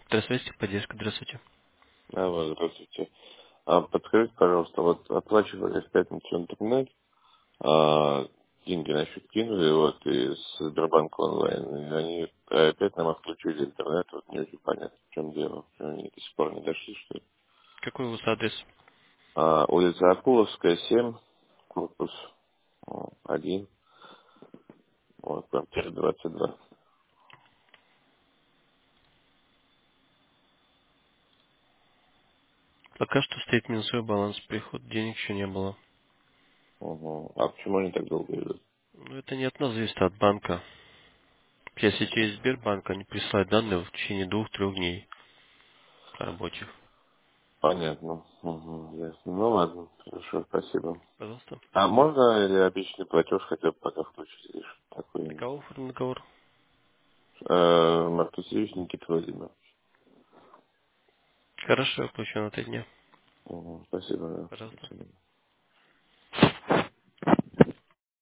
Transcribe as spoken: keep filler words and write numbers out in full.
Здравствуйте, поддержка, здравствуйте. Алло, здравствуйте. А, подскажите, пожалуйста, вот оплачивали в пятницу интернет, а, деньги на счет кинули, вот, из Сбербанка онлайн, и они опять нам отключили интернет, вот не очень понятно, в чем дело, почему они до сих пор не дошли, что ли. Какой у вас адрес? А, улица Акуловская, семь, корпус о, один, вот, квартира двадцать два. Пока что стоит минусовой баланс, приход денег еще не было. Угу. А почему они так долго идут? Но это не от нас зависит, а от банка. Если через Сбербанк они присылают данные в течение двух-трех дней рабочих. Понятно. Угу, ясно. Ну ладно, хорошо, спасибо. Пожалуйста. А можно или обещанный платеж хотя бы пока включить или что На такое? кого оформлен договор? Э, Мартусевич Никита Владимирович. Хорошо, я включу на три дня. Мгм, спасибо, да. Пожалуйста. Спасибо.